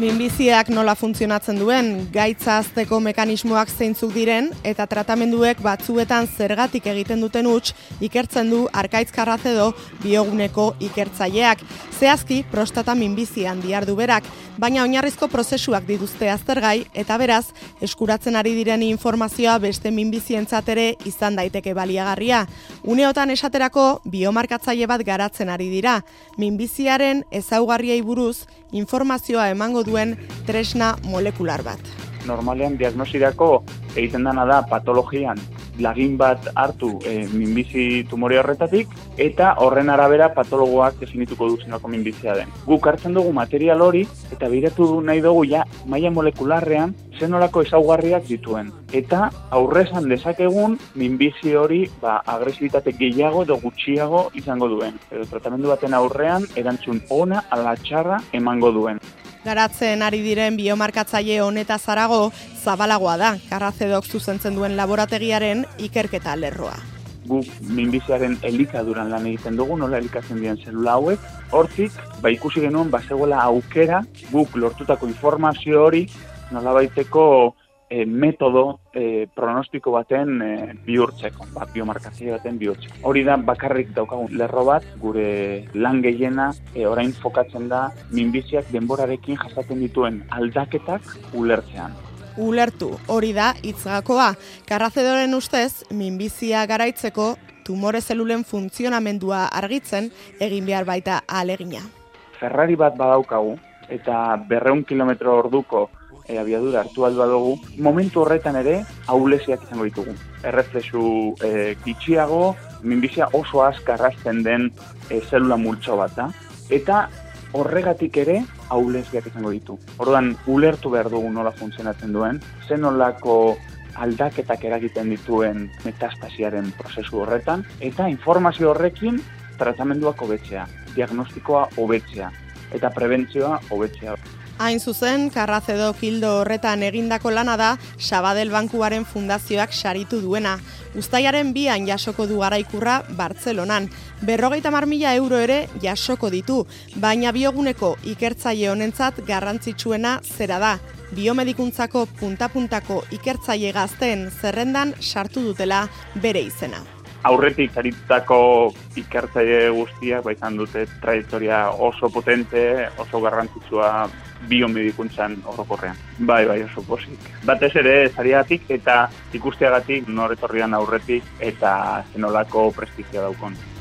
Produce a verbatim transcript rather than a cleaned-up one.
Minbiziak nola funtzionatzen duen, gaitza hazteko mekanismoak zeintzuk diren eta tratamenduek batzuetan zergatik egiten duten huts ikertzen du Arkaitz Carracedo bioguneko ikertzaileak. Zehazki prostata minbizian dihardu berak, baina oinarrizko prozesuak dituzte aztergai eta beraz eskuratzen ari diren informazioa beste minbizientzat ere izan daiteke baliagarria. Uneotan esaterako biomarkatzaile bat garatzen ari dira. Minbiziaren ezaugarriei buruz informazioa emango duen tresna molekular bat. Normalean diagnosirako egiten dana da patologian lagin bat hartu e, minbizi tumore horretatik eta horren arabera patologoak definituko du zenolako minbizia den. Guk hartzen dugu material hori eta begiratu nahi dugu ja maila molekularrean zenolako ezaugarriak dituen. Eta aurrezan dezakegun minbizi hori ba, agresibitate gehiago edo gutxiago izango duen. Edo tratamendu baten aurrean erantzun ona ala txarra emango duen. Garatzen ari diren biomarkatzaile honetaz harago zabalagoa da, Carracedok zuzentzen duen laborategiaren ikerketa lerroa. Guk minbiziaren elikaduran lan egiten dugu, nola elikatzen diren zelula hauek. Hortik, ba ikusi genuen bazegoela aukera, guk lortutako informazio hori nolabaiteko e, metodo e, pronostiko baten e, bihurtzeko, ba, biomarkatzaile baten bihurtzeko. Hori da bakarrik daukagun lerro bat, gure lan gehiena e, orain fokatzen da minbiziak denborarekin jasaten dituen aldaketak ulertzean. Ulertu, hori da hitzgakoa. Carracedoren ustez, minbizia garaitzeko tumore zelulen funtzionamendua argitzen egin behar baita ahalegina. Ferrari bat badaukagu eta berrehun kilometro orduko e, abiadura hartu aldu dugu, momentu horretan ere ahulesiak izango ditugu. Erreflexu e, gitxiago, minbizia oso azkar hasten den e, zelula multzo bat da. Eta horregatik ere ahulesiak izango ditu. Orduan, ulertu behar dugu nola funtzionatzen duen, zenolako aldaketak eragiten dituen metastasiaren prozesu horretan, eta informazio horrekin tratamenduak hobetzea, diagnostikoa hobetzea, eta prebentzioa hobetzea. Hain zuzen, Carracedok ildo horretan egindako lana da Sabadell Bankuaren fundazioak saritu duena. Uztailaren bian jasoko du garaikurra Bartzelonan. Berrogeita hamar mila euro ere jasoko ditu, baina bioguneko ikertzaile honentzat garrantzitsuena zera da. Biomedikuntzako punta-puntako ikertzaile gazteen zerrendan sartu dutela bere izena. Aurretik saritutako ikertzaile guztiak ba izan dute trajektoria oso potente, oso garrantzitsua biomedikuntzan orokorrean. Bai, bai, oso pozik. Batez ere sariagatik eta ikusteagatik nor etorrian aurretik eta zenolako prestigioa daukon.